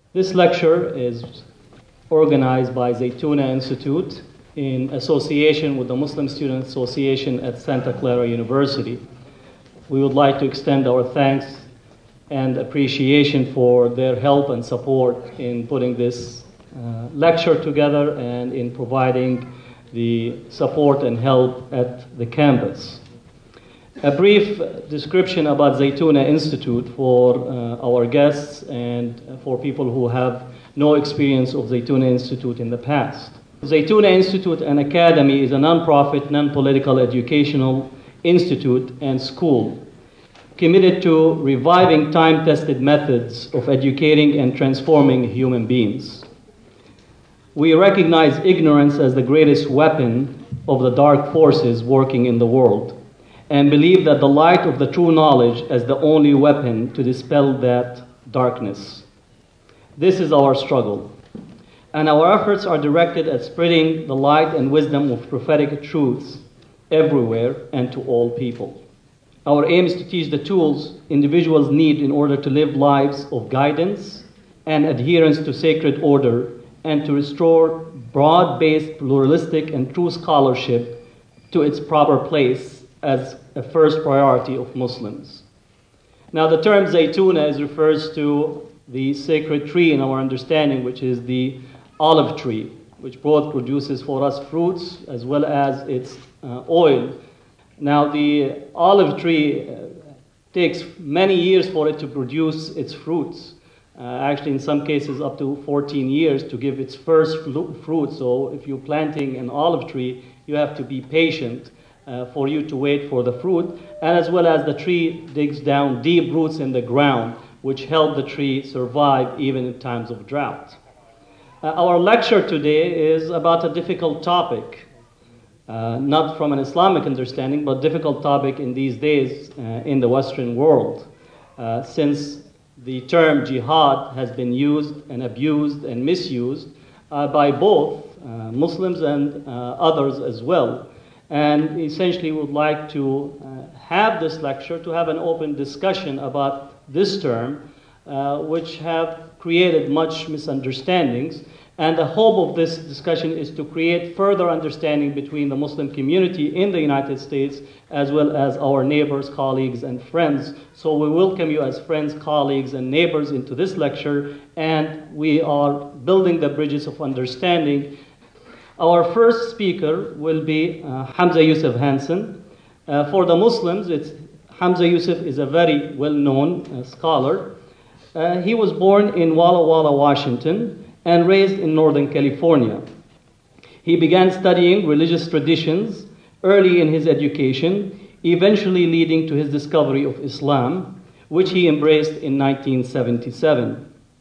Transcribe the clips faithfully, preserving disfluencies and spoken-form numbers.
This lecture is organized by Zaytuna Institute in association with the Muslim Student Association at Santa Clara University. We would like to extend our thanks and appreciation for their help and support in putting this uh, lecture together and in providing the support and help at the campus. A brief description about Zaytuna Institute for uh, our guests and for people who have no experience of Zaytuna Institute in the past. Zaytuna Institute and Academy is a non-profit, non-political educational institute and school committed to reviving time-tested methods of educating and transforming human beings. We recognize ignorance as the greatest weapon of the dark forces working in the world, and believe that the light of the true knowledge as the only weapon to dispel that darkness. This is our struggle, and our efforts are directed at spreading the light and wisdom of prophetic truths everywhere and to all people. Our aim is to teach the tools individuals need in order to live lives of guidance and adherence to sacred order, and to restore broad-based, pluralistic, and true scholarship to its proper place as a first priority of Muslims. Now, the term Zaytuna is refers to the sacred tree in our understanding, which is the olive tree, which both produces for us fruits as well as its uh, oil. Now, the olive tree uh, takes many years for it to produce its fruits. Uh, actually, in some cases, up to fourteen years to give its first fruit. So, if you're planting an olive tree, you have to be patient Uh, for you to wait for the fruit, and as well as the tree digs down deep roots in the ground, which help the tree survive even in times of drought. Uh, our lecture today is about a difficult topic, uh, not from an Islamic understanding, but difficult topic in these days uh, in the Western world, uh, since the term jihad has been used and abused and misused uh, by both uh, Muslims and uh, others as well. And essentially would like to uh, have this lecture to have an open discussion about this term, uh, which have created much misunderstandings. And the hope of this discussion is to create further understanding between the Muslim community in the United States, as well as our neighbors, colleagues, and friends. So we welcome you as friends, colleagues, and neighbors into this lecture, and we are building the bridges of understanding. Our first speaker will be uh, Hamza Yusuf Hansen. Uh, for the Muslims, it's, Hamza Yusuf is a very well-known uh, scholar. Uh, he was born in Walla Walla, Washington, and raised in Northern California. He began studying religious traditions early in his education, eventually leading to his discovery of Islam, which he embraced in nineteen seventy-seven.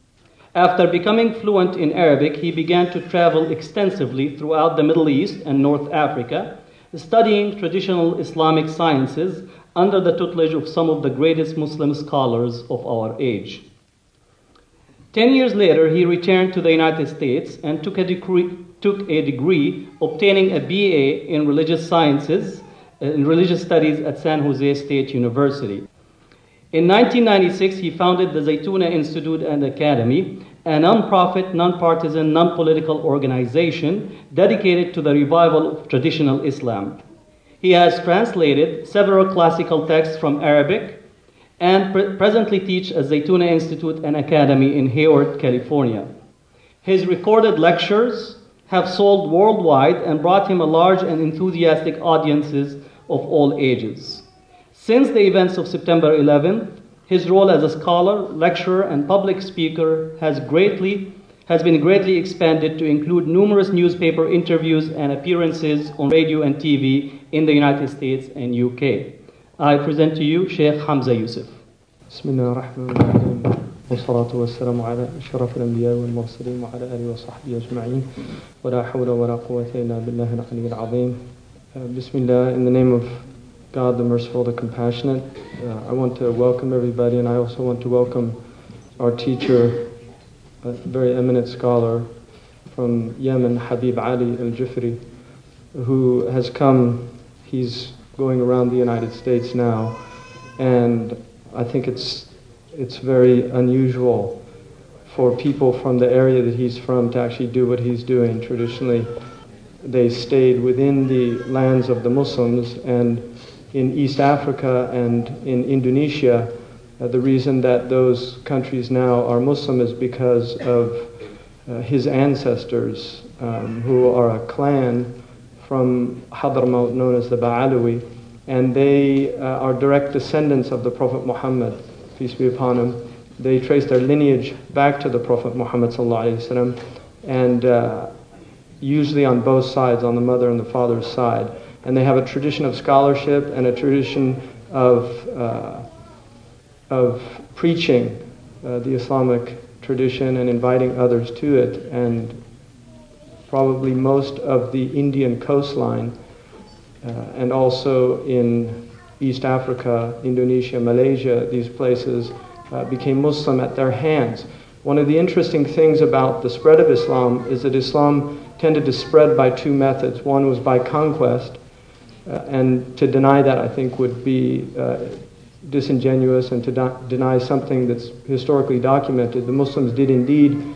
After becoming fluent in Arabic, he began to travel extensively throughout the Middle East and North Africa, studying traditional Islamic sciences under the tutelage of some of the greatest Muslim scholars of our age. Ten years later, he returned to the United States and took a degree, took a degree obtaining a B A in religious sciences, in religious studies at San Jose State University. In nineteen ninety-six, he founded the Zaytuna Institute and Academy, a non-profit, non-partisan, non-political organization dedicated to the revival of traditional Islam. He has translated several classical texts from Arabic and pre- presently teaches at Zaytuna Institute and Academy in Hayward, California. His recorded lectures have sold worldwide and brought him a large and enthusiastic audiences of all ages. Since the events of September eleventh, his role as a scholar, lecturer, and public speaker has greatly has been greatly expanded to include numerous newspaper interviews and appearances on radio and T V in the United States and U K. I present to you Sheikh Hamza Yusuf. Bismillah ar-Rahman ar-Rahim. والصلاة والسلام على أشرف الأنبياء والمرسلين وعلى آله وصحبه أجمعين ولا حول ولا قوة إلا بالله العلي العظيم. Bismillah, in the name of God, the Merciful, the Compassionate. Uh, I want to welcome everybody, and I also want to welcome our teacher, a very eminent scholar from Yemen, Habib Ali al-Jufri, who has come. He's going around the United States now, and I think it's it's very unusual for people from the area that he's from to actually do what he's doing. Traditionally, they stayed within the lands of the Muslims, and in East Africa and in Indonesia, uh, the reason that those countries now are Muslim is because of uh, his ancestors, um, who are a clan from Hadramaut known as the Ba'alawi, and they uh, are direct descendants of the Prophet Muhammad, peace be upon him. They trace their lineage back to the Prophet Muhammad sallallahu alaihi wasallam, and uh, usually on both sides, on the mother and the father's side. And they have a tradition of scholarship and a tradition of uh, of preaching uh, the Islamic tradition and inviting others to it. And probably most of the Indian coastline, uh, and also in East Africa, Indonesia, Malaysia, these places uh, became Muslim at their hands. One of the interesting things about the spread of Islam is that Islam tended to spread by two methods. One was by conquest, uh, and to deny that, I think, would be uh, disingenuous, and to do- deny something that's historically documented. The Muslims did indeed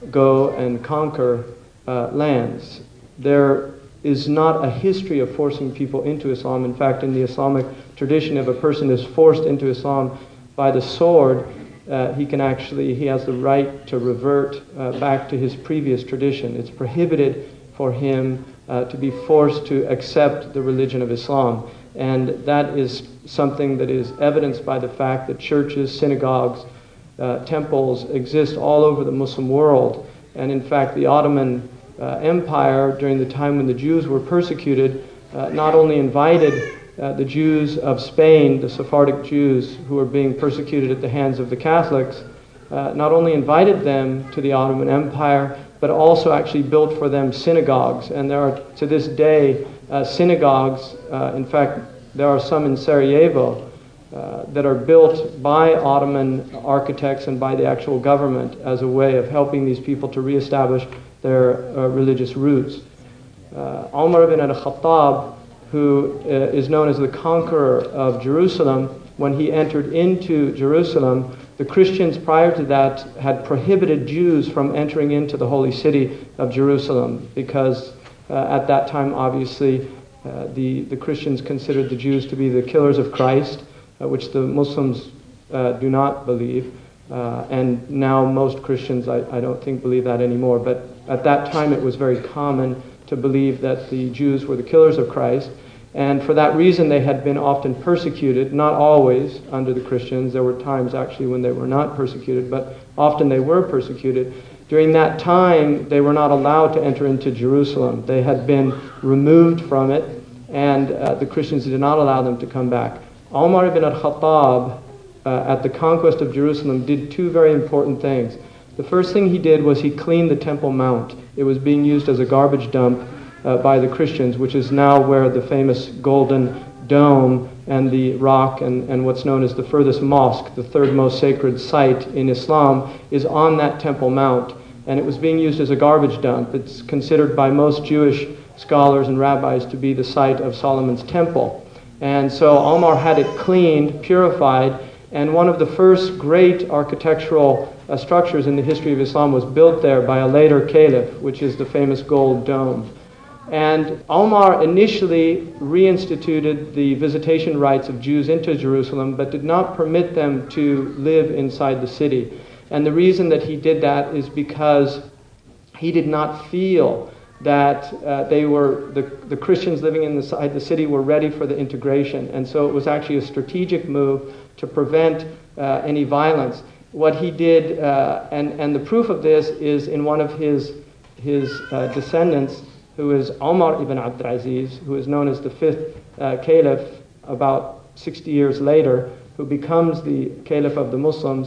go and conquer uh, lands. There is not a history of forcing people into Islam. In fact, in the Islamic tradition, if a person is forced into Islam by the sword, Uh, he can actually, he has the right to revert uh, back to his previous tradition. It's prohibited for him uh, to be forced to accept the religion of Islam. And that is something that is evidenced by the fact that churches, synagogues, uh, temples exist all over the Muslim world. And in fact, the Ottoman uh, Empire, during the time when the Jews were persecuted, uh, not only invited Uh, the Jews of Spain, the Sephardic Jews who were being persecuted at the hands of the Catholics, uh, not only invited them to the Ottoman Empire, but also actually built for them synagogues. And there are, to this day, uh, synagogues, uh, in fact, there are some in Sarajevo, uh, that are built by Ottoman architects and by the actual government as a way of helping these people to reestablish their uh, religious roots. Uh, Umar ibn al-Khattab, who uh, is known as the conqueror of Jerusalem, when he entered into Jerusalem, the Christians prior to that had prohibited Jews from entering into the holy city of Jerusalem, because uh, at that time, obviously, uh, the, the Christians considered the Jews to be the killers of Christ, uh, which the Muslims uh, do not believe. Uh, and now most Christians, I, I don't think, believe that anymore. But at that time, it was very common to believe that the Jews were the killers of Christ. And for that reason, they had been often persecuted, not always under the Christians. There were times actually when they were not persecuted, but often they were persecuted. During that time, they were not allowed to enter into Jerusalem. They had been removed from it, and uh, the Christians did not allow them to come back. Umar ibn al-Khattab, uh, at the conquest of Jerusalem, did two very important things. The first thing he did was he cleaned the Temple Mount. It was being used as a garbage dump uh, by the Christians, which is now where the famous Golden Dome and the rock and, and what's known as the furthest mosque, the third most sacred site in Islam, is on that Temple Mount. And it was being used as a garbage dump. It's considered by most Jewish scholars and rabbis to be the site of Solomon's temple. And so Omar had it cleaned, purified, and one of the first great architectural uh, structures in the history of Islam was built there by a later caliph, which is the famous Gold Dome. And Omar initially reinstituted the visitation rights of Jews into Jerusalem, but did not permit them to live inside the city. And the reason that he did that is because he did not feel that uh, they were the, the Christians living inside the city were ready for the integration. And so it was actually a strategic move to prevent uh, any violence. What he did, uh, and, and the proof of this is in one of his, his uh, descendants, who is Umar ibn Abd al-Aziz, who is known as the fifth uh, caliph about sixty years later, who becomes the caliph of the Muslims.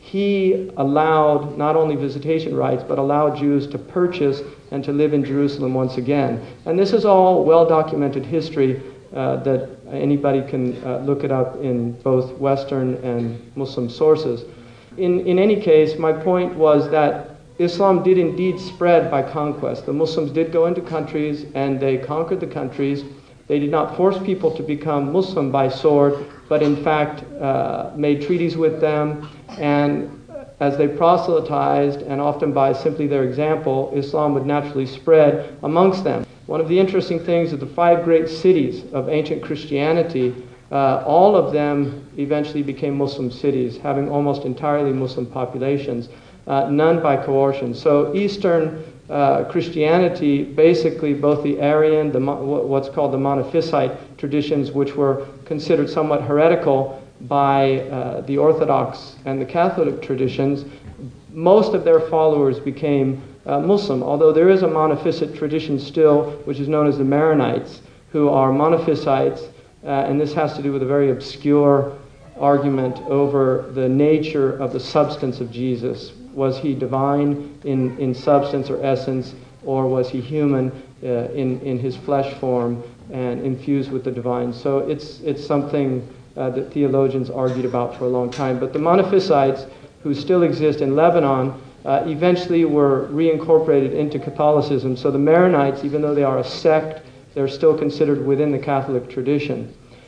He allowed not only visitation rights, but allowed Jews to purchase and to live in Jerusalem once again. And this is all well-documented history uh, that anybody can uh, look it up in both Western and Muslim sources. In, in any case, my point was that Islam did indeed spread by conquest. The Muslims did go into countries and they conquered the countries. They did not force people to become Muslim by sword, but in fact uh, made treaties with them. And as they proselytized, and often by simply their example, Islam would naturally spread amongst them. One of the interesting things is the five great cities of ancient Christianity, uh, all of them eventually became Muslim cities, having almost entirely Muslim populations, uh, none by coercion. So Eastern uh, Christianity, basically both the Arian, the what's called the Monophysite traditions, which were considered somewhat heretical by uh, the Orthodox and the Catholic traditions, most of their followers became uh, Muslim, although there is a Monophysite tradition still, which is known as the Maronites, who are Monophysites, uh, and this has to do with a very obscure argument over the nature of the substance of Jesus. Was he divine in, in substance or essence, or was he human uh, in, in his flesh form and infused with the divine? So it's it's something Uh, that theologians argued about for a long time. But the Monophysites, who still exist in Lebanon, uh, eventually were reincorporated into Catholicism. So the Maronites, even though they are a sect, they're still considered within the Catholic tradition.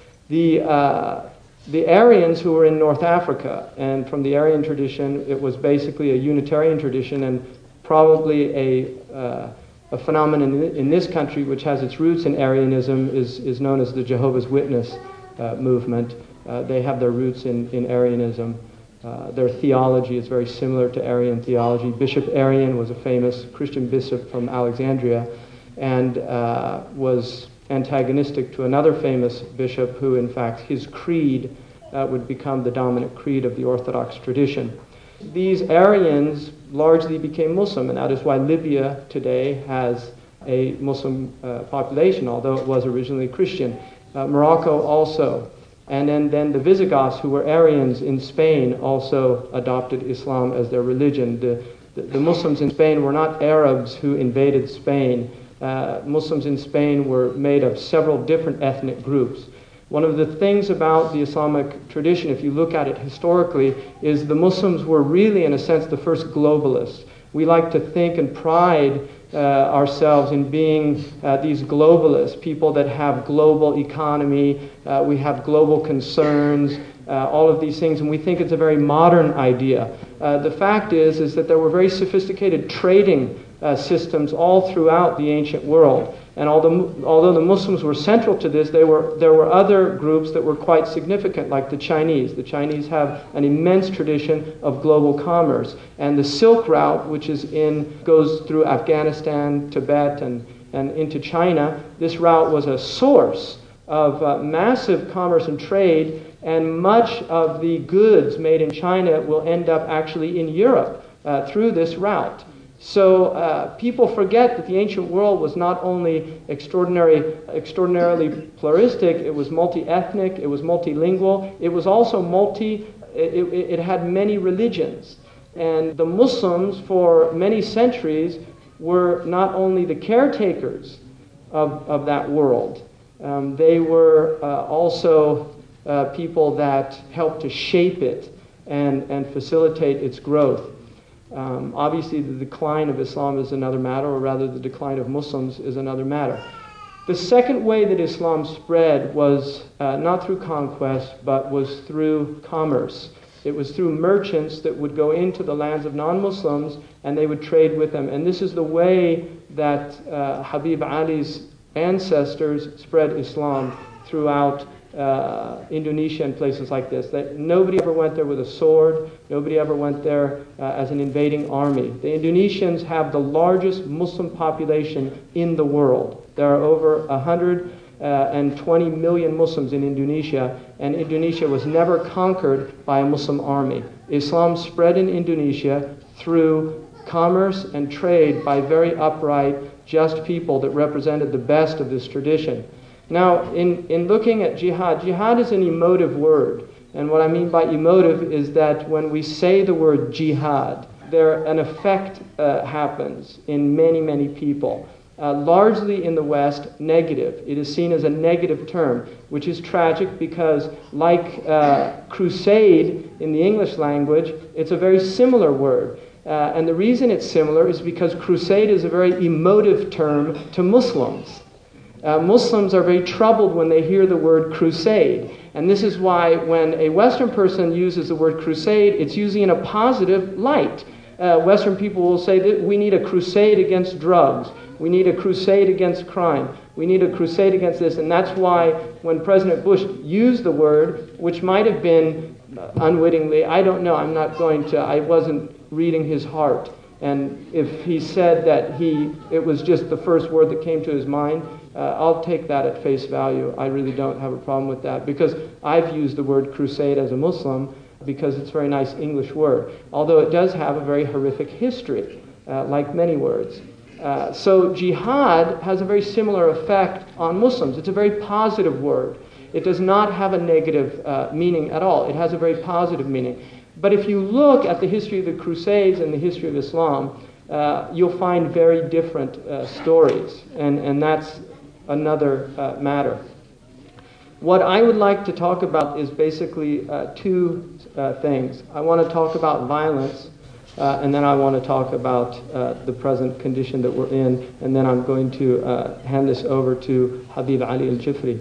The uh, the Arians, who were in North Africa, and from the Arian tradition, it was basically a Unitarian tradition, and probably a uh, a phenomenon in, in this country which has its roots in Arianism is, is known as the Jehovah's Witness Uh, movement. Uh, they have their roots in, in Arianism. Uh, their theology is very similar to Arian theology. Bishop Arian was a famous Christian bishop from Alexandria and uh, was antagonistic to another famous bishop who, in fact, his creed uh, would become the dominant creed of the Orthodox tradition. These Arians largely became Muslim, and that is why Libya today has a Muslim uh, population, although it was originally Christian. Uh, Morocco also, and then, then the Visigoths, who were Arians in Spain, also adopted Islam as their religion. The, the, the Muslims in Spain were not Arabs who invaded Spain. Uh, Muslims in Spain were made of several different ethnic groups. One of the things about the Islamic tradition, if you look at it historically, is the Muslims were really, in a sense, the first globalists. We like to think and pride Uh, ourselves in being uh, these globalists, people that have global economy, uh, we have global concerns, uh, all of these things, and we think it's a very modern idea. Uh, the fact is, is that there were very sophisticated trading uh, systems all throughout the ancient world. And although, although the Muslims were central to this, they were, there were other groups that were quite significant, like the Chinese. The Chinese have an immense tradition of global commerce. And the Silk Route, which is in, goes through Afghanistan, Tibet, and, and into China, this route was a source of uh, massive commerce and trade, and much of the goods made in China will end up actually in Europe uh, through this route. So uh, people forget that the ancient world was not only extraordinary, extraordinarily pluralistic, it was multi-ethnic, it was multilingual, it was also multi, it, it had many religions. And the Muslims for many centuries were not only the caretakers of, of that world, um, they were uh, also uh, people that helped to shape it and, and facilitate its growth. Um, obviously, the decline of Islam is another matter, or rather the decline of Muslims is another matter. The second way that Islam spread was uh, not through conquest, but was through commerce. It was through merchants that would go into the lands of non-Muslims and they would trade with them. And this is the way that uh, Habib Ali's ancestors spread Islam throughout Uh, Indonesia and places like this. That nobody ever went there with a sword. Nobody ever went there uh, as an invading army. The Indonesians have the largest Muslim population in the world. There are over one hundred twenty million Muslims in Indonesia, and Indonesia was never conquered by a Muslim army. Islam spread in Indonesia through commerce and trade by very upright, just people that represented the best of this tradition. Now, in, in looking at jihad, jihad is an emotive word. And what I mean by emotive is that when we say the word jihad, there an effect uh, happens in many, many people. Uh, largely in the West, negative. It is seen as a negative term, which is tragic because, like uh, crusade in the English language, it's a very similar word. Uh, and the reason it's similar is because crusade is a very emotive term to Muslims. Uh, Muslims are very troubled when they hear the word crusade. And this is why when a Western person uses the word crusade, it's usually in a positive light. Uh, Western people will say that we need a crusade against drugs. We need a crusade against crime. We need a crusade against this. And that's why when President Bush used the word, which might have been uh, unwittingly, I don't know, I'm not going to, I wasn't reading his heart. And if he said that he, it was just the first word that came to his mind, uh, I'll take that at face value. I really don't have a problem with that, because I've used the word crusade as a Muslim because it's a very nice English word, although it does have a very horrific history, uh, like many words. Uh, so jihad has a very similar effect on Muslims. It's a very positive word. It does not have a negative uh, meaning at all. It has a very positive meaning. But if you look at the history of the Crusades and the history of Islam, uh, you'll find very different uh, stories, and, and that's another uh, matter. What I would like to talk about is basically uh, two uh, things. I want to talk about violence, uh, and then I want to talk about uh, the present condition that we're in, and then I'm going to uh, hand this over to Habib Ali Al-Jifri.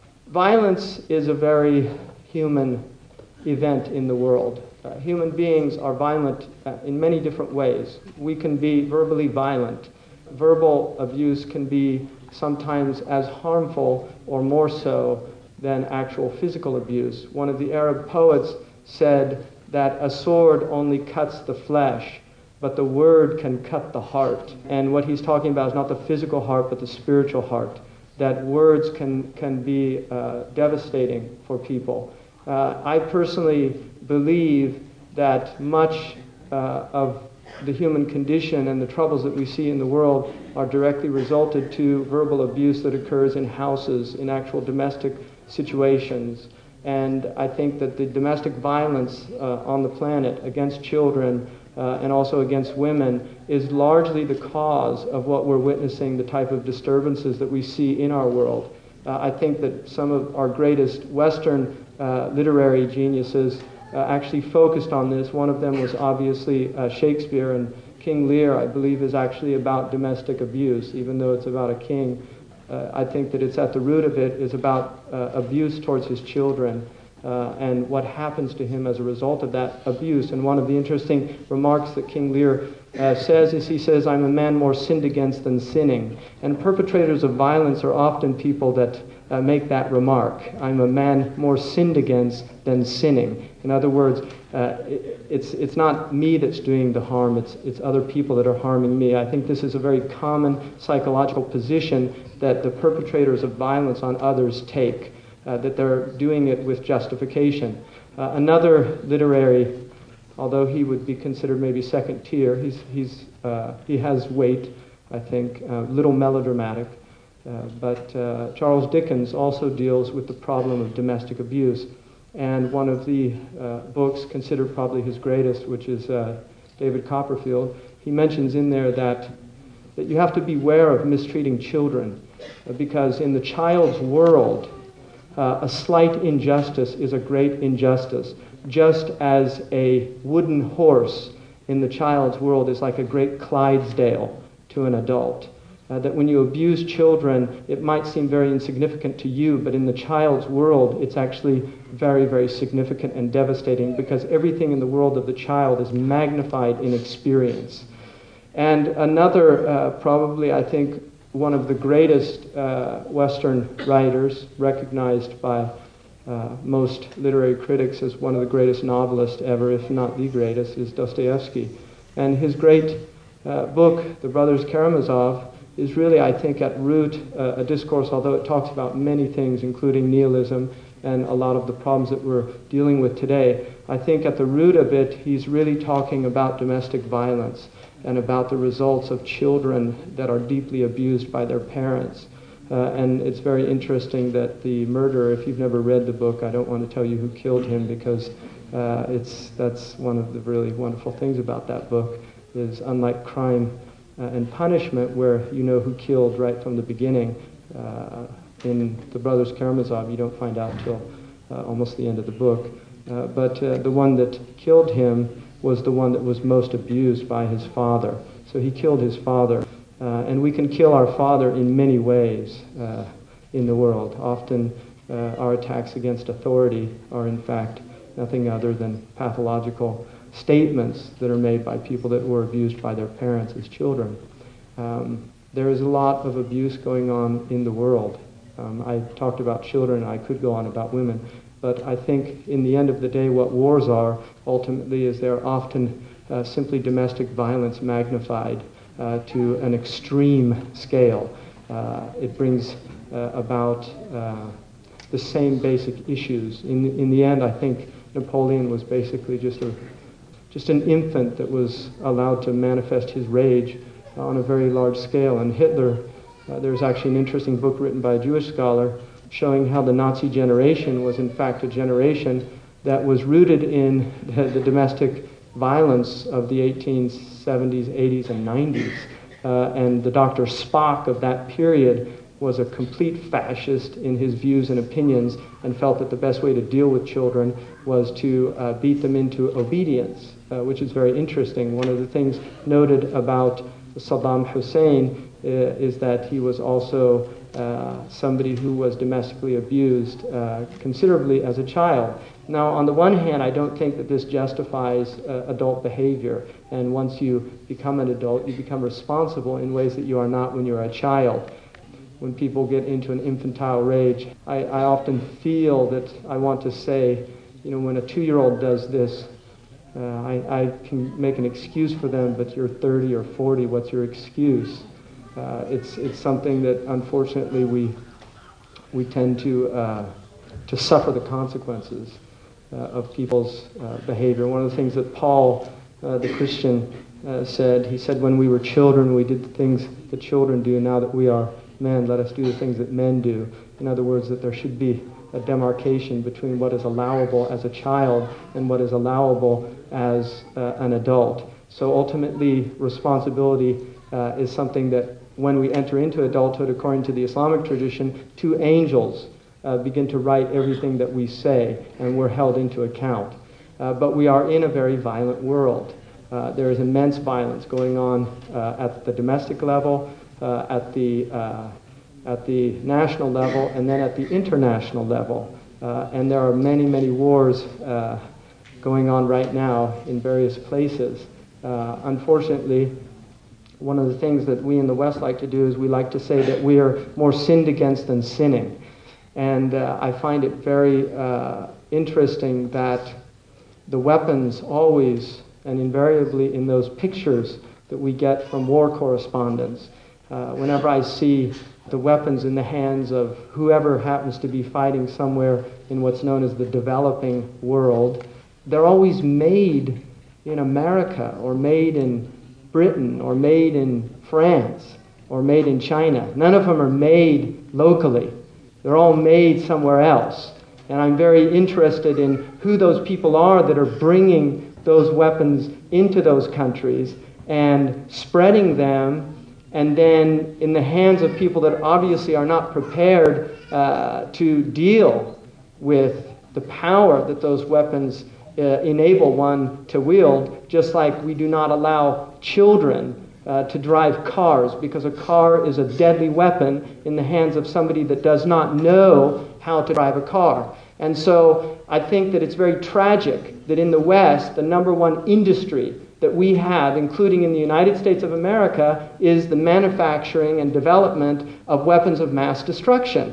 Violence is a very human event in the world. Uh, human beings are violent uh, in many different ways. We can be verbally violent. Verbal abuse can be sometimes as harmful or more so than actual physical abuse. One of the Arab poets said that a sword only cuts the flesh, but the word can cut the heart. And what he's talking about is not the physical heart, but the spiritual heart. That words can, can be uh, devastating for people. Uh, I personally believe that much uh, of the human condition and the troubles that we see in the world are directly resulted to verbal abuse that occurs in houses, in actual domestic situations. And I think that the domestic violence uh, on the planet against children uh, and also against women is largely the cause of what we're witnessing, the type of disturbances that we see in our world. Uh, I think that some of our greatest Western uh, literary geniuses uh, actually focused on this. One of them was obviously uh, Shakespeare, and King Lear, I believe, is actually about domestic abuse, even though it's about a king. Uh, I think that it's at the root of it is about uh, abuse towards his children uh, and what happens to him as a result of that abuse. And one of the interesting remarks that King Lear uh, says is he says, "I'm a man more sinned against than sinning." And perpetrators of violence are often people that uh, make that remark. I'm a man more sinned against than sinning. In other words, uh, it, it's it's not me that's doing the harm, it's it's other people that are harming me. I think this is a very common psychological position that the perpetrators of violence on others take, uh, that they're doing it with justification. Uh, another literary, although he would be considered maybe second tier, he's he's uh, he has weight, I think, a uh, little melodramatic. Uh, but uh, Charles Dickens also deals with the problem of domestic abuse. And one of the uh, books considered probably his greatest, which is uh, David Copperfield, he mentions in there that, that you have to beware of mistreating children, uh, because in the child's world, uh, a slight injustice is a great injustice, just as a wooden horse in the child's world is like a great Clydesdale to an adult. Uh, that when you abuse children, it might seem very insignificant to you, but in the child's world, it's actually very, very significant and devastating, because everything in the world of the child is magnified in experience. And another, uh, probably, I think, one of the greatest uh, Western writers, recognized by uh, most literary critics as one of the greatest novelists ever, if not the greatest, is Dostoevsky. And his great uh, book, The Brothers Karamazov, is really, I think, at root uh, a discourse, although it talks about many things, including nihilism and a lot of the problems that we're dealing with today. I think at the root of it, he's really talking about domestic violence and about the results of children that are deeply abused by their parents. Uh, and it's very interesting that the murderer, if you've never read the book, I don't want to tell you who killed him, because uh, it's that's one of the really wonderful things about that book, is unlike crime Uh, and punishment, where you know who killed right from the beginning, uh, in The Brothers Karamazov, you don't find out till uh, almost the end of the book. Uh, but uh, the one that killed him was the one that was most abused by his father. So he killed his father. Uh, and we can kill our father in many ways uh, in the world. Often uh, our attacks against authority are in fact nothing other than pathological statements that are made by people that were abused by their parents as children. Um, there is a lot of abuse going on in the world. Um, I talked about children, and I could go on about women, but I think in the end of the day what wars are ultimately is they're often uh, simply domestic violence magnified uh, to an extreme scale. Uh, it brings uh, about uh, the same basic issues. In, in the end, I think Napoleon was basically just a just an infant that was allowed to manifest his rage on a very large scale. And Hitler, uh, there's actually an interesting book written by a Jewish scholar showing how the Nazi generation was in fact a generation that was rooted in the, the domestic violence of the eighteen seventies, eighties, and nineties. Uh, and the Doctor Spock of that period was a complete fascist in his views and opinions, and felt that the best way to deal with children was to uh, beat them into obedience, uh, which is very interesting. One of the things noted about Saddam Hussein uh, is that he was also uh, somebody who was domestically abused uh, considerably as a child. Now, on the one hand, I don't think that this justifies uh, adult behavior, and once you become an adult, you become responsible in ways that you are not when you're a child. When people get into an infantile rage, I, I often feel that I want to say, you know, when a two-year-old does this, uh, I, I can make an excuse for them, but you're thirty or forty, what's your excuse? Uh, it's it's something that unfortunately we we tend to uh, to suffer the consequences uh, of people's uh, behavior. One of the things that Paul, uh, the Christian, uh, said, he said, when we were children, we did the things that children do. Now that we are men, let us do the things that men do. In other words, that there should be a demarcation between what is allowable as a child and what is allowable as uh, an adult. So ultimately, responsibility uh, is something that when we enter into adulthood, according to the Islamic tradition, two angels uh, begin to write everything that we say, and we're held into account. Uh, but we are in a very violent world. Uh, there is immense violence going on uh, at the domestic level, Uh, at the uh, at the national level, and then at the international level. Uh, and there are many, many wars uh, going on right now in various places. Uh, unfortunately, one of the things that we in the West like to do is we like to say that we are more sinned against than sinning. And uh, I find it very uh, interesting that the weapons always and invariably in those pictures that we get from war correspondents, Uh, whenever I see the weapons in the hands of whoever happens to be fighting somewhere in what's known as the developing world, they're always made in America, or made in Britain, or made in France, or made in China. None of them are made locally. They're all made somewhere else. And I'm very interested in who those people are that are bringing those weapons into those countries and spreading them, and then in the hands of people that obviously are not prepared uh, to deal with the power that those weapons uh, enable one to wield, just like we do not allow children uh, to drive cars, because a car is a deadly weapon in the hands of somebody that does not know how to drive a car. And so I think that it's very tragic that in the West, the number one industry that we have, including in the United States of America, is the manufacturing and development of weapons of mass destruction.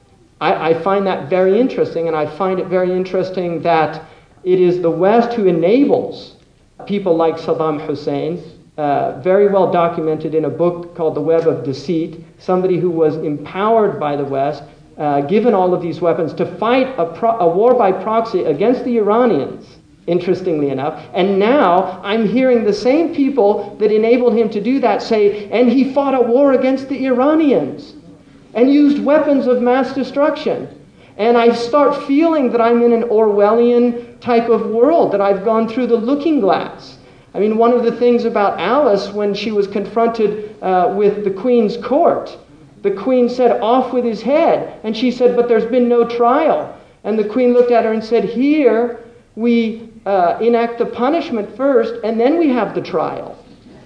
I, I find that very interesting, and I find it very interesting that it is the West who enables people like Saddam Hussein, uh, very well documented in a book called The Web of Deceit, somebody who was empowered by the West, uh, given all of these weapons, to fight a, pro- a war by proxy against the Iranians, interestingly enough. And now I'm hearing the same people that enabled him to do that say, and he fought a war against the Iranians and used weapons of mass destruction. And I start feeling that I'm in an Orwellian type of world, that I've gone through the looking glass. I mean, one of the things about Alice, when she was confronted uh, with the Queen's court, the Queen said, "Off with his head." And she said, "But there's been no trial." And the Queen looked at her and said, "Here we uh, enact the punishment first, and then we have the trial."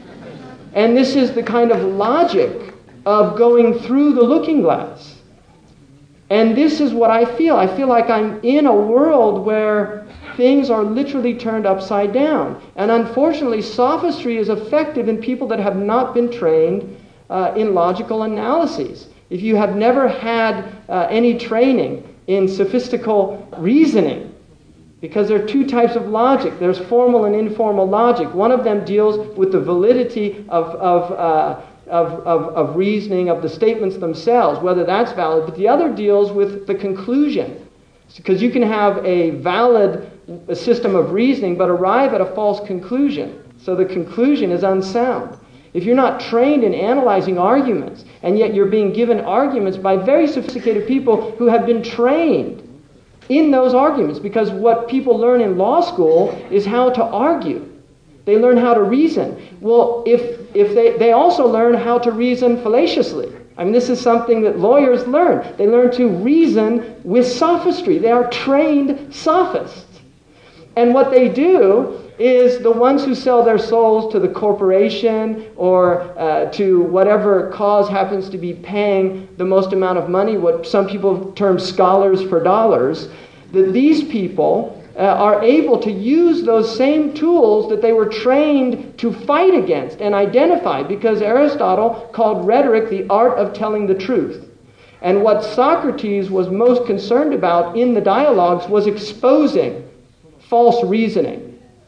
And this is the kind of logic of going through the looking glass. And this is what I feel. I feel like I'm in a world where things are literally turned upside down. And unfortunately, sophistry is effective in people that have not been trained uh, in logical analyses. If you have never had uh, any training in sophistical reasoning, because there are two types of logic. There's formal and informal logic. One of them deals with the validity of, of, uh, of, of, of reasoning, of the statements themselves, whether that's valid. But the other deals with the conclusion. Because you can have a valid system of reasoning, but arrive at a false conclusion. So the conclusion is unsound. If you're not trained in analyzing arguments, and yet you're being given arguments by very sophisticated people who have been trained in those arguments, because what people learn in law school is how to argue. They learn how to reason. Well, if if they, they also learn how to reason fallaciously. I mean, this is something that lawyers learn. They learn to reason with sophistry. They are trained sophists. And what they do is the ones who sell their souls to the corporation or uh, to whatever cause happens to be paying the most amount of money, what some people term scholars for dollars, that these people uh, are able to use those same tools that they were trained to fight against and identify, because Aristotle called rhetoric the art of telling the truth. And what Socrates was most concerned about in the dialogues was exposing false reasoning.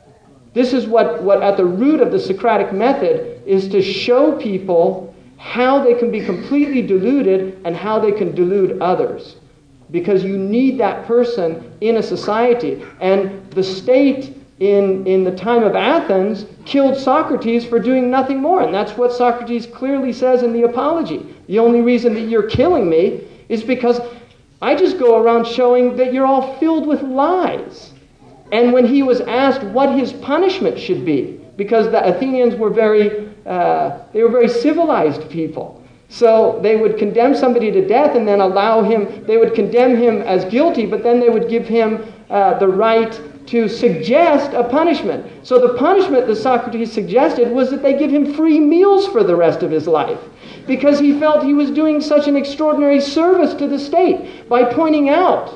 This is what, what at the root of the Socratic method is, to show people how they can be completely deluded and how they can delude others. Because you need that person in a society. And the state in, in the time of Athens killed Socrates for doing nothing more. And that's what Socrates clearly says in the Apology. The only reason that you're killing me is because I just go around showing that you're all filled with lies. And when he was asked what his punishment should be, because the Athenians were very, uh, they were very civilized people. So they would condemn somebody to death and then allow him, they would condemn him as guilty, but then they would give him uh, the right to suggest a punishment. So the punishment that Socrates suggested was that they give him free meals for the rest of his life, because he felt he was doing such an extraordinary service to the state by pointing out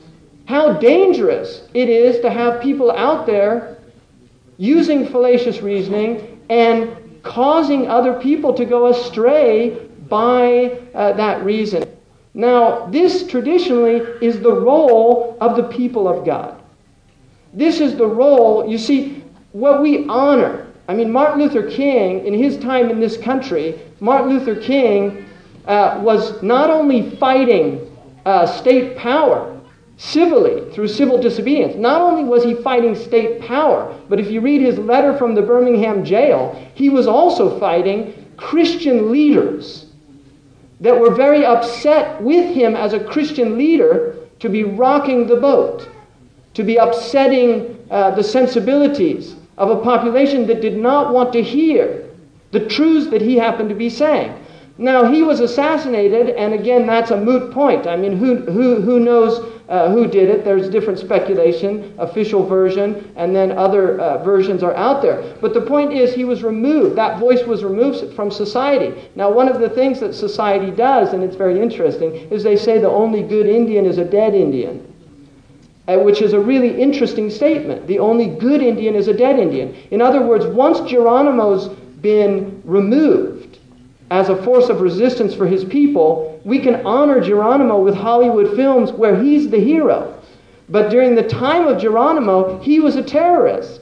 how dangerous it is to have people out there using fallacious reasoning and causing other people to go astray by uh, that reason. Now, this traditionally is the role of the people of God. This is the role, you see, what we honor. I mean, Martin Luther King, in his time in this country, Martin Luther King uh, was not only fighting uh, state power civilly through civil disobedience. Not only was he fighting state power, but if you read his letter from the Birmingham jail, he was also fighting Christian leaders that were very upset with him as a Christian leader to be rocking the boat, to be upsetting uh, the sensibilities of a population that did not want to hear the truths that he happened to be saying. Now, he was assassinated, and again, that's a moot point. I mean, who who who knows uh, who did it? There's different speculation, official version, and then other uh, versions are out there. But the point is, he was removed. That voice was removed from society. Now, one of the things that society does, and it's very interesting, is they say the only good Indian is a dead Indian, uh, which is a really interesting statement. The only good Indian is a dead Indian. In other words, once Geronimo's been removed as a force of resistance for his people, we can honor Geronimo with Hollywood films where he's the hero. But during the time of Geronimo, he was a terrorist.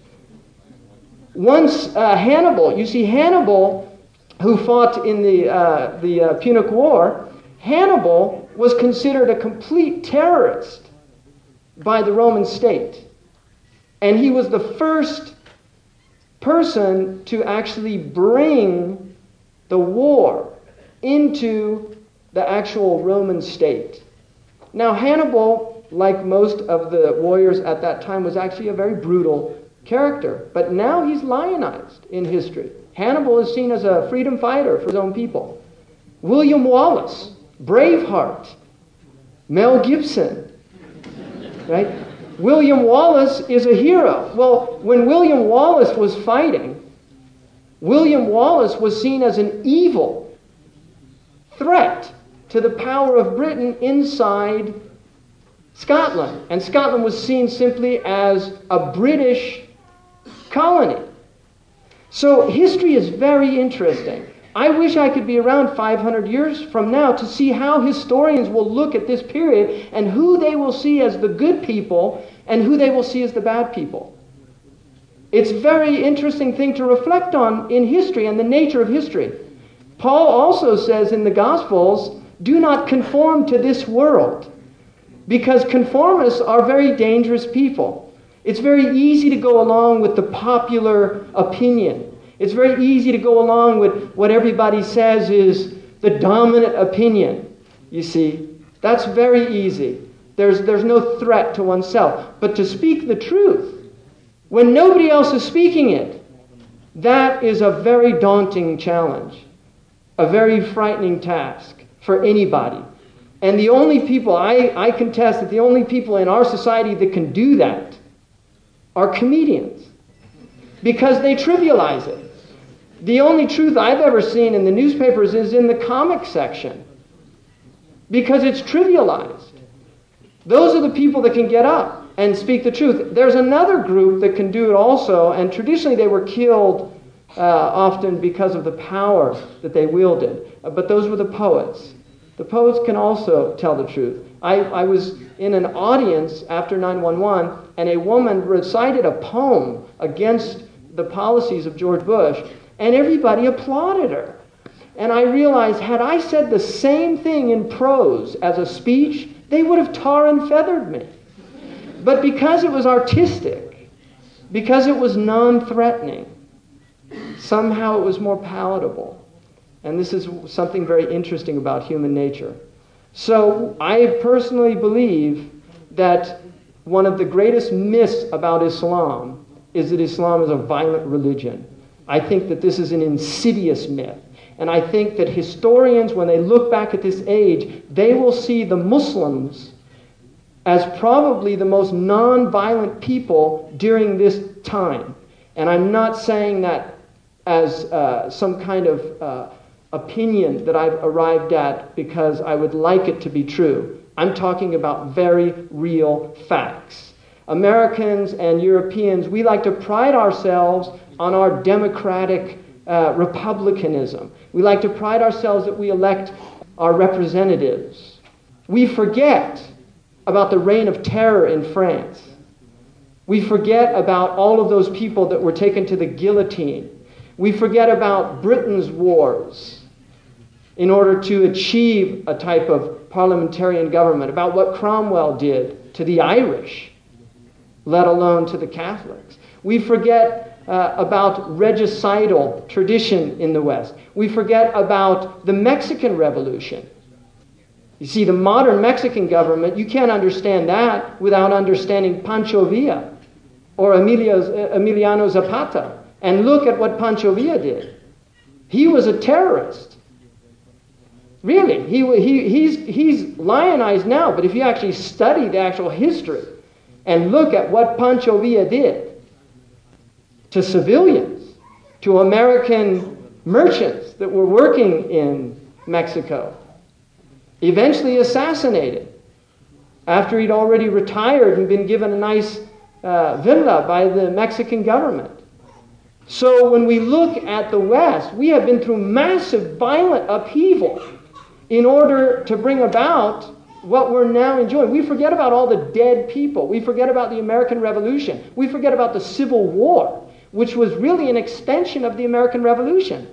Once uh, Hannibal, you see Hannibal, who fought in the, uh, the uh, Punic War, Hannibal was considered a complete terrorist by the Roman state. And he was the first person to actually bring the war into the actual Roman state. Now, Hannibal, like most of the warriors at that time, was actually a very brutal character. But now he's lionized in history. Hannibal is seen as a freedom fighter for his own people. William Wallace, Braveheart, Mel Gibson, right? William Wallace is a hero. Well, when William Wallace was fighting, William Wallace was seen as an evil threat to the power of Britain inside Scotland. And Scotland was seen simply as a British colony. So history is very interesting. I wish I could be around five hundred years from now to see how historians will look at this period and who they will see as the good people and who they will see as the bad people. It's a very interesting thing to reflect on in history and the nature of history. Paul also says in the Gospels, do not conform to this world, because conformists are very dangerous people. It's very easy to go along with the popular opinion. It's very easy to go along with what everybody says is the dominant opinion. You see, that's very easy. There's, there's no threat to oneself. But to speak the truth, when nobody else is speaking it, that is a very daunting challenge, a very frightening task for anybody. And the only people, I, I contest that the only people in our society that can do that are comedians, because they trivialize it. The only truth I've ever seen in the newspapers is in the comic section, because it's trivialized. Those are the people that can get up and speak the truth. There's another group that can do it also, and traditionally they were killed uh, often because of the power that they wielded. Uh, but those were the poets. The poets can also tell the truth. I, I was in an audience after nine one one, and a woman recited a poem against the policies of George Bush, and everybody applauded her. And I realized, had I said the same thing in prose as a speech, they would have tar and feathered me. But because it was artistic, because it was non-threatening, somehow it was more palatable. And this is something very interesting about human nature. So I personally believe that one of the greatest myths about Islam is that Islam is a violent religion. I think that this is an insidious myth. And I think that historians, when they look back at this age, they will see the Muslims as probably the most non-violent people during this time. And I'm not saying that as uh, some kind of uh, opinion that I've arrived at because I would like it to be true. I'm talking about very real facts. Americans and Europeans, we like to pride ourselves on our democratic uh, republicanism. We like to pride ourselves that we elect our representatives. We forget about the reign of terror in France. We forget about all of those people that were taken to the guillotine. We forget about Britain's wars in order to achieve a type of parliamentarian government, about what Cromwell did to the Irish, let alone to the Catholics. We forget uh, about regicidal tradition in the West. We forget about the Mexican Revolution. You see, the modern Mexican government, you can't understand that without understanding Pancho Villa or Emilio, Emiliano Zapata. And look at what Pancho Villa did. He was a terrorist. Really, he, he, he's, he's lionized now, but if you actually study the actual history and look at what Pancho Villa did to civilians, to American merchants that were working in Mexico, eventually assassinated after he'd already retired and been given a nice uh, villa by the Mexican government. So when we look at the West, we have been through massive violent upheaval in order to bring about what we're now enjoying. We forget about all the dead people. We forget about the American Revolution. We forget about the Civil War, which was really an extension of the American Revolution.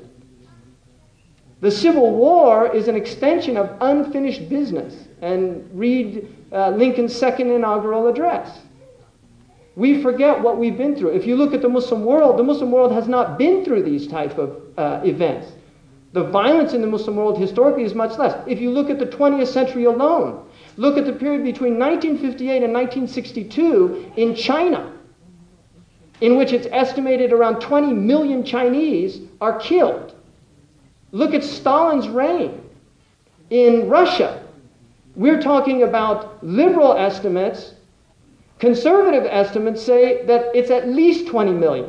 The Civil War is an extension of unfinished business. And read uh, Lincoln's second inaugural address. We forget what we've been through. If you look at the Muslim world, the Muslim world has not been through these type of uh, events. The violence in the Muslim world historically is much less. If you look at the twentieth century alone, look at the period between nineteen fifty-eight and nineteen sixty-two in China, in which it's estimated around twenty million Chinese are killed. Look at Stalin's reign in Russia. We're talking about liberal estimates. Conservative estimates say that it's at least twenty million.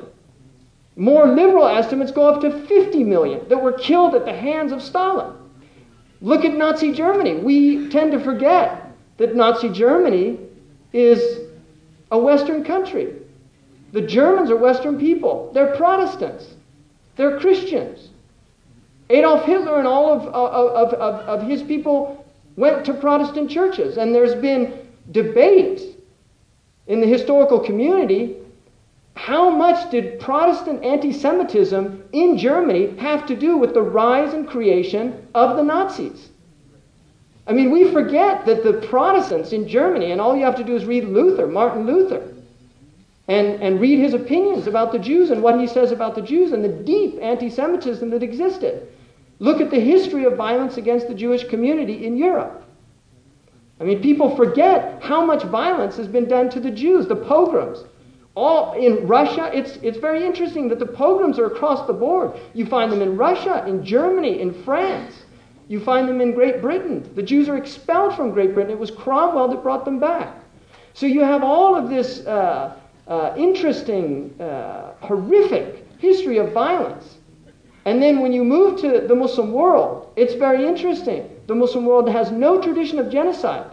More liberal estimates go up to fifty million that were killed at the hands of Stalin. Look at Nazi Germany. We tend to forget that Nazi Germany is a Western country. The Germans are Western people. They're Protestants. They're Christians. Adolf Hitler and all of, of, of, of his people went to Protestant churches. And there's been debate in the historical community. How much did Protestant anti-Semitism in Germany have to do with the rise and creation of the Nazis? I mean, we forget that the Protestants in Germany, and all you have to do is read Luther, Martin Luther, and, and read his opinions about the Jews and what he says about the Jews and the deep anti-Semitism that existed. Look at the history of violence against the Jewish community in Europe. I mean, people forget how much violence has been done to the Jews, the pogroms. All in Russia, it's, it's very interesting that the pogroms are across the board. You find them in Russia, in Germany, in France. You find them in Great Britain. The Jews are expelled from Great Britain. It was Cromwell that brought them back. So you have all of this uh, uh, interesting, uh, horrific history of violence. And then when you move to the Muslim world, it's very interesting. The Muslim world has no tradition of genocide.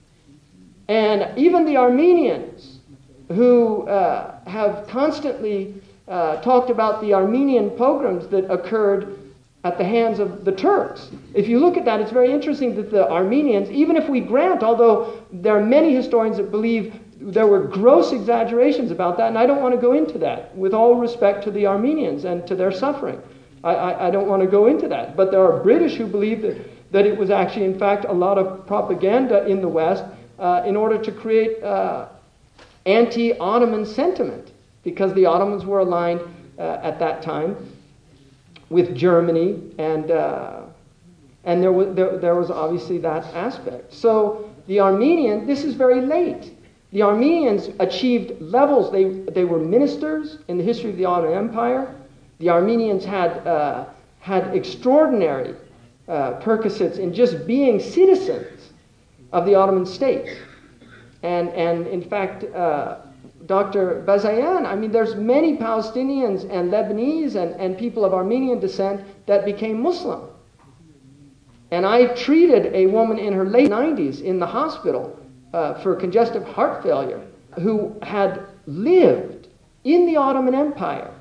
And even the Armenians, who uh, have constantly uh, talked about the Armenian pogroms that occurred at the hands of the Turks. If you look at that, it's very interesting that the Armenians, even if we grant, although there are many historians that believe there were gross exaggerations about that, and I don't want to go into that, with all respect to the Armenians and to their suffering. I, I, I don't want to go into that. But there are British who believe that, that it was actually, in fact, a lot of propaganda in the West uh, in order to create uh, anti-Ottoman sentiment, because the Ottomans were aligned uh, at that time with Germany, and uh, and there was there, there was obviously that aspect. So the Armenian, this is very late. The Armenians achieved levels. They they were ministers in the history of the Ottoman Empire. The Armenians had uh, had extraordinary uh, perquisites in just being citizens of the Ottoman state. And, and in fact, uh, Doctor Bazayan, I mean, there's many Palestinians and Lebanese and, and people of Armenian descent that became Muslim. And I treated a woman in her late nineties in the hospital uh, for congestive heart failure who had lived in the Ottoman Empire,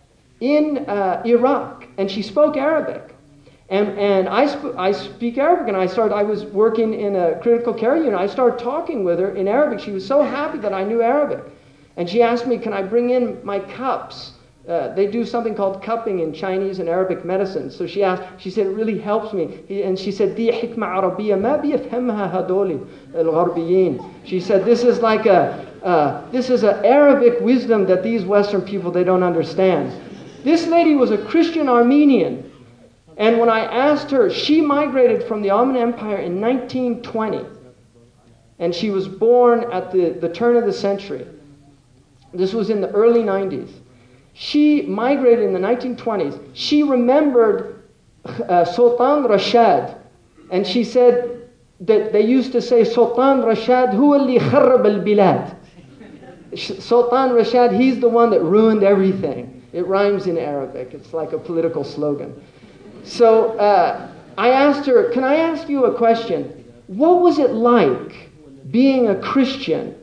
in uh, Iraq, and she spoke Arabic. And, and I, sp- I speak Arabic, and I started, I was working in a critical care unit. I started talking with her in Arabic. She was so happy that I knew Arabic. And she asked me, can I bring in my cups? Uh, they do something called cupping in Chinese and Arabic medicine. So she asked, she said, it really helps me. He, and she said, دي حكمة عربية ما بيفهمها هذول الغربيين. She said, this is like a, uh, this is an Arabic wisdom that these Western people, they don't understand. This lady was a Christian Armenian. And when I asked her, she migrated from the Ottoman Empire in nineteen twenty. And she was born at the, the turn of the century. This was in the early nineties. She migrated in the nineteen twenties. She remembered uh, Sultan Rashad. And she said that they used to say, Sultan Rashad huwa اللي خرب البلاد. Sultan Rashad, he's the one that ruined everything. It rhymes in Arabic. It's like a political slogan. So uh, I asked her, can I ask you a question? What was it like being a Christian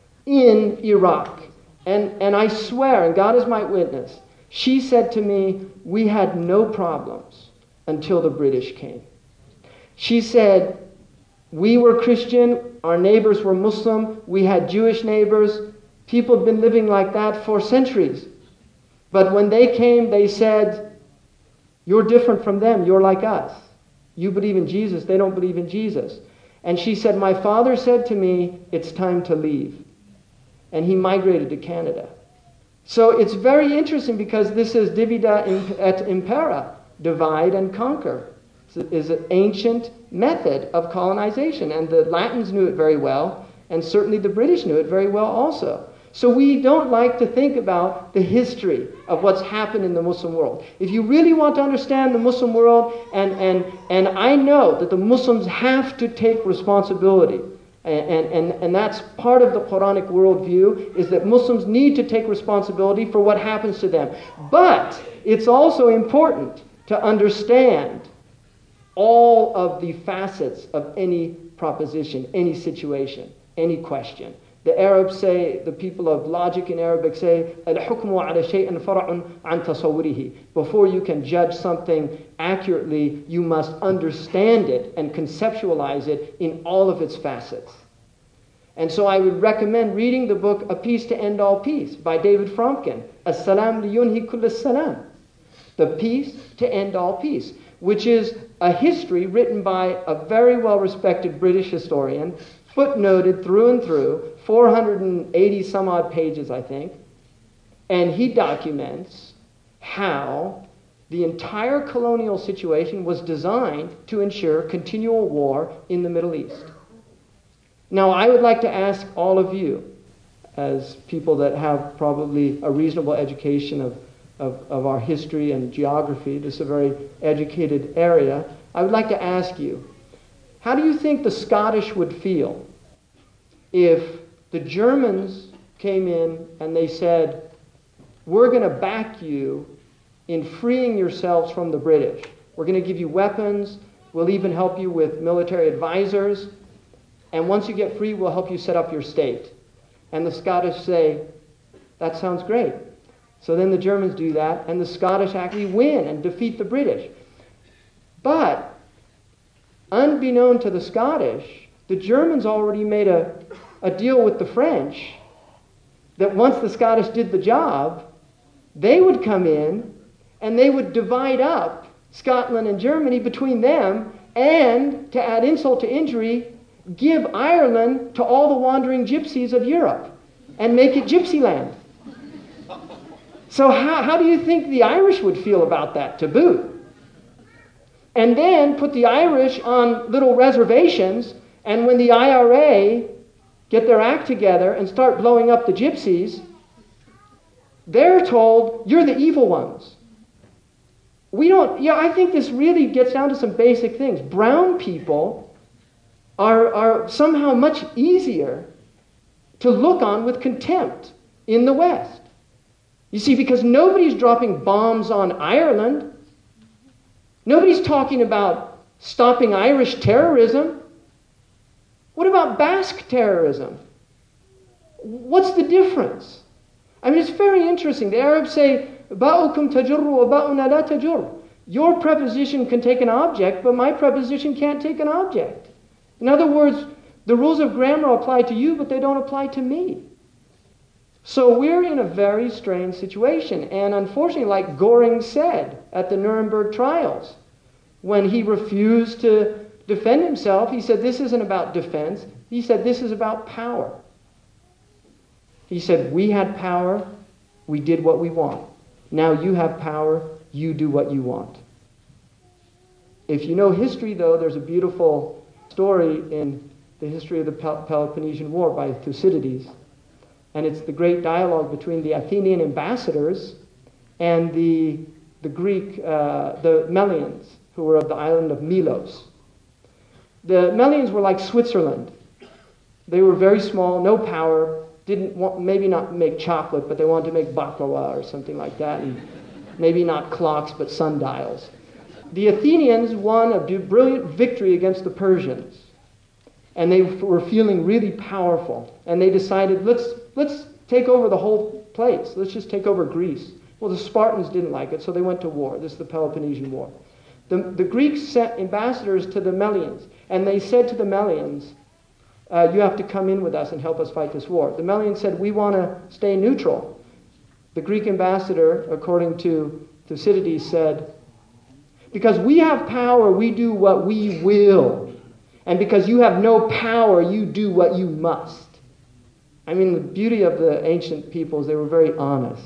in Iraq? And, and I swear, and God is my witness, she said to me, we had no problems until the British came. She said, we were Christian, our neighbors were Muslim, we had Jewish neighbors, people had been living like that for centuries. But when they came, they said, you're different from them. You're like us. You believe in Jesus. They don't believe in Jesus. And she said, my father said to me, it's time to leave. And he migrated to Canada. So it's very interesting because this is divida et impera, divide and conquer. It's an ancient method of colonization. And the Latins knew it very well. And certainly the British knew it very well also. So we don't like to think about the history of what's happened in the Muslim world. If you really want to understand the Muslim world, and, and, and I know that the Muslims have to take responsibility, and, and, and that's part of the Quranic worldview, is that Muslims need to take responsibility for what happens to them. But it's also important to understand all of the facets of any proposition, any situation, any question. The Arabs say, the people of logic in Arabic say, الْحُكْمُ عَلَى شَيْءٍ فَرْعٌ عَنْ تَصَوُّرِهِ. Before you can judge something accurately, you must understand it and conceptualize it in all of its facets. And so I would recommend reading the book A Peace to End All Peace by David Fromkin. As-salam liyunhi kull as-salam. The Peace to End All Peace, which is a history written by a very well-respected British historian, footnoted through and through, four hundred eighty some odd pages, I think. And he documents how the entire colonial situation was designed to ensure continual war in the Middle East. Now, I would like to ask all of you, as people that have probably a reasonable education of, of, of our history and geography, this is a very educated area, I would like to ask you, how do you think the Scottish would feel if the Germans came in and they said, we're going to back you in freeing yourselves from the British. We're going to give you weapons. We'll even help you with military advisors. And once you get free, we'll help you set up your state. And the Scottish say, that sounds great. So then the Germans do that, and the Scottish actually win and defeat the British. But, unbeknown to the Scottish, the Germans already made a, a deal with the French that once the Scottish did the job, they would come in and they would divide up Scotland and Germany between them, and, to add insult to injury, give Ireland to all the wandering gypsies of Europe and make it gypsy land. So how, how do you think the Irish would feel about that, to boot? And then put the Irish on little reservations, and when the I R A get their act together and start blowing up the gypsies, they're told, you're the evil ones. We don't, yeah, I think this really gets down to some basic things. Brown people are, are somehow much easier to look on with contempt in the West. You see, because nobody's dropping bombs on Ireland. Nobody's talking about stopping Irish terrorism. What about Basque terrorism? What's the difference? I mean, it's very interesting. The Arabs say, "Ba'ukum tajurru wa ba'una la tajur." Your preposition can take an object, but my preposition can't take an object. In other words, the rules of grammar apply to you, but they don't apply to me. So we're in a very strange situation. And unfortunately, like Göring said at the Nuremberg trials, when he refused to defend himself, he said, this isn't about defense. He said, this is about power. He said, we had power, we did what we want. Now you have power, you do what you want. If you know history, though, there's a beautiful story in the history of the Pel- Peloponnesian War by Thucydides. And it's the great dialogue between the Athenian ambassadors and the, the Greek, uh, the Melians, who were of the island of Milos. The Melians were like Switzerland. They were very small, no power, didn't want, maybe not make chocolate, but they wanted to make baklava or something like that, and maybe not clocks, but sundials. The Athenians won a brilliant victory against the Persians, and they were feeling really powerful, and they decided, let's let's take over the whole place. Let's just take over Greece. Well, the Spartans didn't like it, so they went to war. This is the Peloponnesian War. The, the Greeks sent ambassadors to the Melians, and they said to the Melians, uh, you have to come in with us and help us fight this war. The Melians said, we want to stay neutral. The Greek ambassador, according to Thucydides, said, because we have power, we do what we will. And because you have no power, you do what you must. I mean, the beauty of the ancient peoples, they were very honest.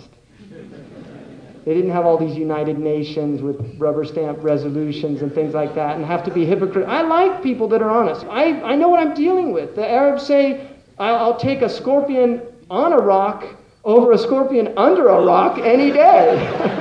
They didn't have all these United Nations with rubber stamp resolutions and things like that and have to be hypocrite. I like people that are honest. I, I know what I'm dealing with. The Arabs say, I'll, I'll take a scorpion on a rock over a scorpion under a rock any day.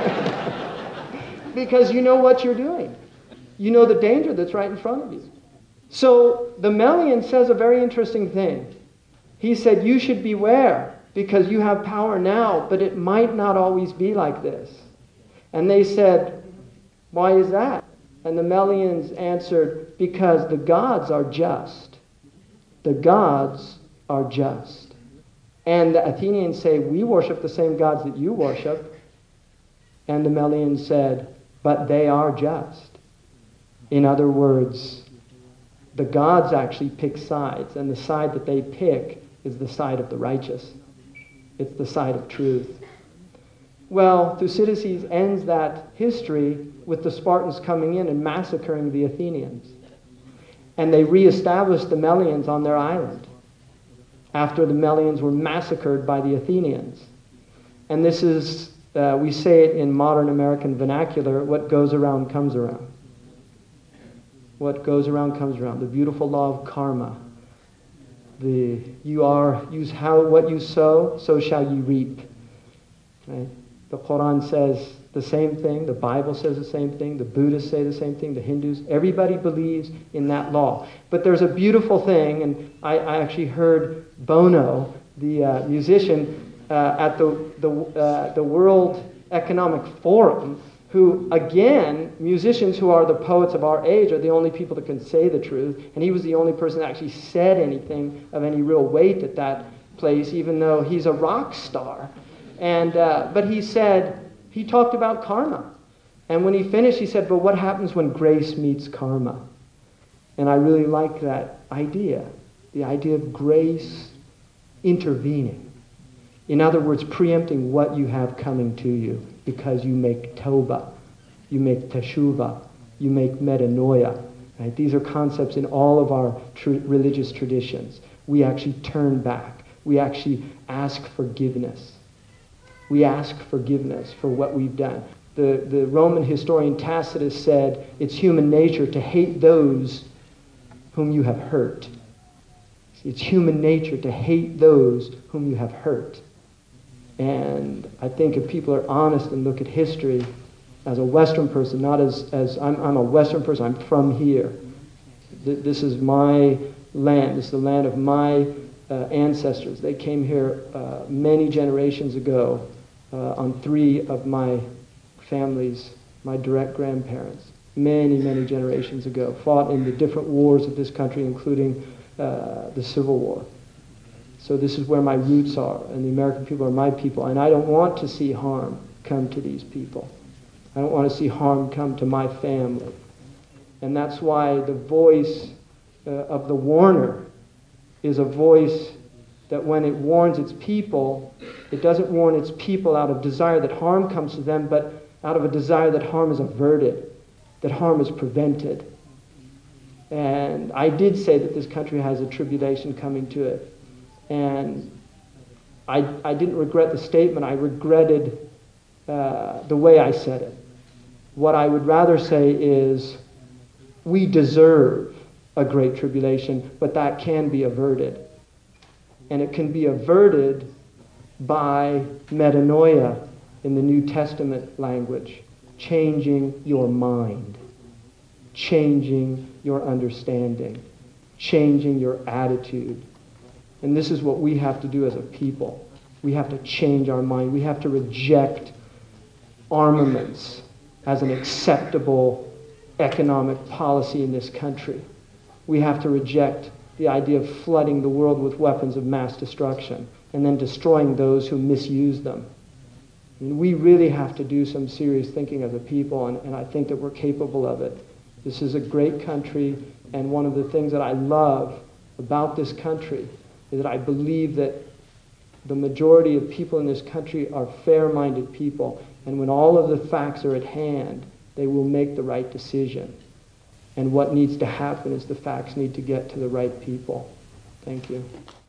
Because you know what you're doing. You know the danger that's right in front of you. So the Melian says a very interesting thing. He said, you should beware because you have power now, but it might not always be like this. And they said, why is that? And the Melians answered, because the gods are just. The gods are just. And the Athenians say, we worship the same gods that you worship. And the Melians said, but they are just. In other words, the gods actually pick sides, and the side that they pick is the side of the righteous. It's the side of truth. Well, Thucydides ends that history with the Spartans coming in and massacring the Athenians. And they reestablished the Melians on their island after the Melians were massacred by the Athenians. And this is, uh, we say it in modern American vernacular, what goes around comes around. What goes around comes around. The beautiful law of karma. The you are use how what you sow, so shall you reap. Right? The Quran says the same thing. The Bible says the same thing. The Buddhists say the same thing. The Hindus. Everybody believes in that law. But there's a beautiful thing, and I, I actually heard Bono, the uh, musician, uh, at the the uh, the World Economic Forum, who, again, musicians who are the poets of our age are the only people that can say the truth. And he was the only person that actually said anything of any real weight at that place, even though he's a rock star. And uh, but he said, he talked about karma. And when he finished, he said, but what happens when grace meets karma? And I really like that idea, the idea of grace intervening. In other words, preempting what you have coming to you because you make toba, you make teshuvah, you make metanoia. Right? These are concepts in all of our tr- religious traditions. We actually turn back. We actually ask forgiveness. We ask forgiveness for what we've done. The, the Roman historian Tacitus said, it's human nature to hate those whom you have hurt. It's human nature to hate those whom you have hurt. And I think if people are honest and look at history as a Western person, not as, as I'm, I'm a Western person, I'm from here. Th- this is my land. This is the land of my uh, ancestors. They came here uh, many generations ago uh, on three of my families, my direct grandparents, many, many generations ago, fought in the different wars of this country, including uh, the Civil War. So this is where my roots are, and the American people are my people, and I don't want to see harm come to these people. I don't want to see harm come to my family. And that's why the voice uh, of the warner is a voice that when it warns its people, it doesn't warn its people out of desire that harm comes to them, but out of a desire that harm is averted, that harm is prevented. And I did say that this country has a tribulation coming to it. And I, I didn't regret the statement. I regretted uh, the way I said it. What I would rather say is we deserve a great tribulation, but that can be averted. And it can be averted by metanoia in the New Testament language, changing your mind, changing your understanding, changing your attitude. And this is what we have to do as a people. We have to change our mind. We have to reject armaments as an acceptable economic policy in this country. We have to reject the idea of flooding the world with weapons of mass destruction and then destroying those who misuse them. And we really have to do some serious thinking as a people, and, and I think that we're capable of it. This is a great country, and one of the things that I love about this country is that I believe that the majority of people in this country are fair-minded people, and when all of the facts are at hand, they will make the right decision. And what needs to happen is the facts need to get to the right people. Thank you.